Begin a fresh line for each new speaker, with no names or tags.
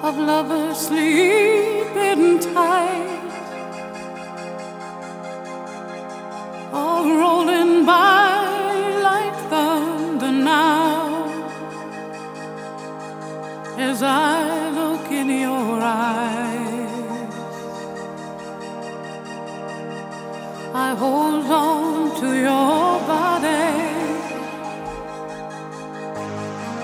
of lovers sleeping tight, all rolling by like thunder now. As I look in your eyes, I hold on to your